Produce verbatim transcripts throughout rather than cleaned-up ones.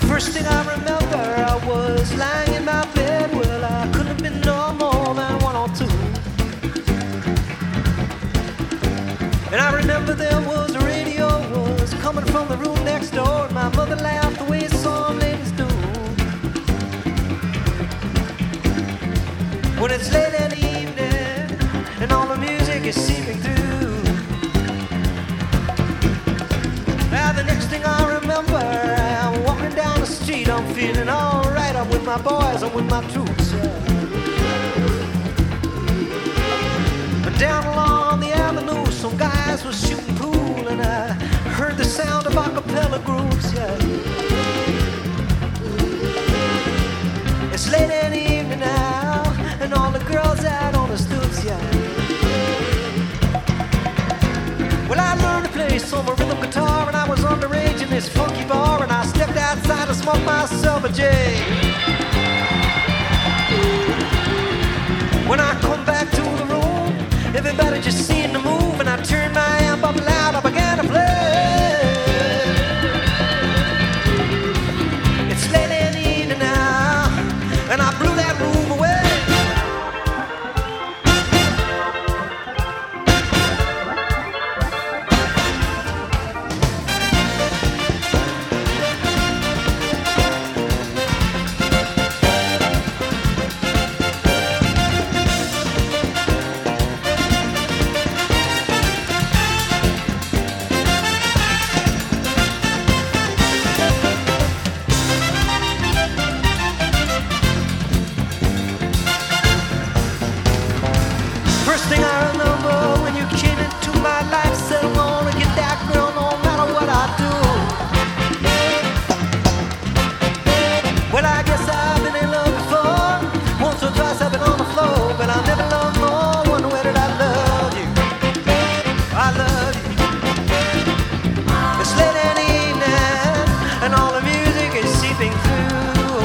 First thing I remember, I was lying in my bed. Well, I couldn't have been no more than one or two. And I remember there was a radio was coming from the room next door, and my mother laughed the way some ladies do. When it's late in the evening and all the music is seeping through. Now the next thing I remember, I'm walking down the street, I'm feeling alright. I'm with my boys, I'm with my troops. Yeah. But down along the avenue, some guys were shooting pool, and I heard the sound of a cappella groups. Yeah. It's late in the evening now, and all the girls out on the stoops. Yeah. Well, I learned to play some rhythm guitar, and I was underage in this funky bar, and I stepped outside to smoke myself a J. When I come back to the room, everybody just seemed to move, and I turned my amp up loud, I began to play. It's late in the evening now, and I blew that room away. First thing I remember when you came into my life, said I'm gonna get that girl no matter what I do. Well, I guess I've been in love before. Once or twice I've been on the floor, but I never loved more. Wonder where did I love you? I love you. It's late in the evening, and all the music is seeping through.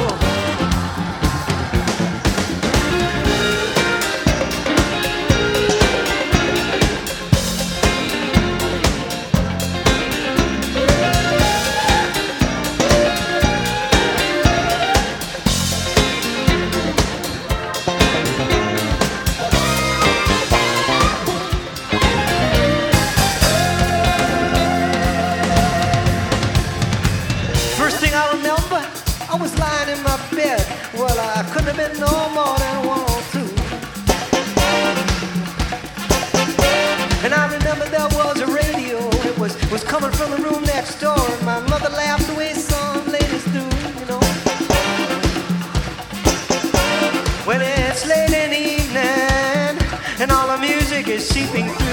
I was lying in my bed. Well, I couldn't have been no more than one or two. And I remember there was a radio. It was, was coming from the room next door, and my mother laughed the way some ladies do, you know. When it's late in the evening and all the music is seeping through.